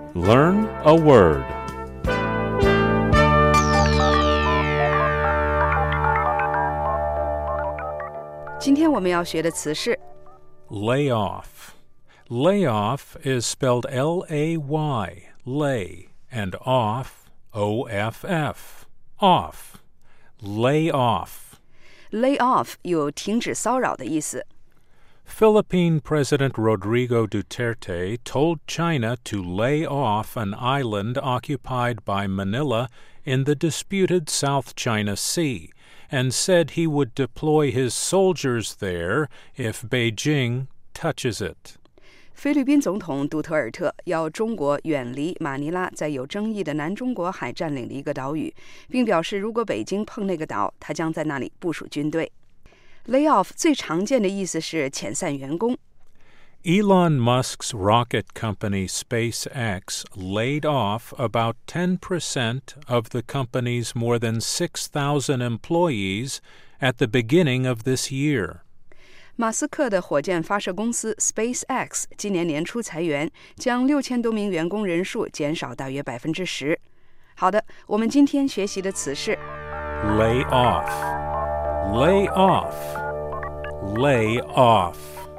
Learn a word. Lay off. Lay off is spelled L-A-Y, lay, and off, O-F-F, off. Lay off. Lay off 有停止骚扰的意思。 Philippine President Rodrigo Duterte told China to lay off an island occupied by Manila in the disputed South China Sea, and said he would deploy his soldiers there if Beijing touches it. 菲律宾总统杜特尔特要中国远离马尼拉在有争议的南中国海占领的一个岛屿，并表示如果北京碰那个岛，他将在那里部署军队。Lay off 最常见的意思是遣散员工。 Elon Musk's rocket company SpaceX laid off about 10% of the company's more than 6,000 employees at the beginning of this year. 马斯克的火箭发射公司 SpaceX 今年年初裁员，将6000多名员工人数减少大约10%。好的，我们今天学习的词是 Lay off. Lay off. Lay off.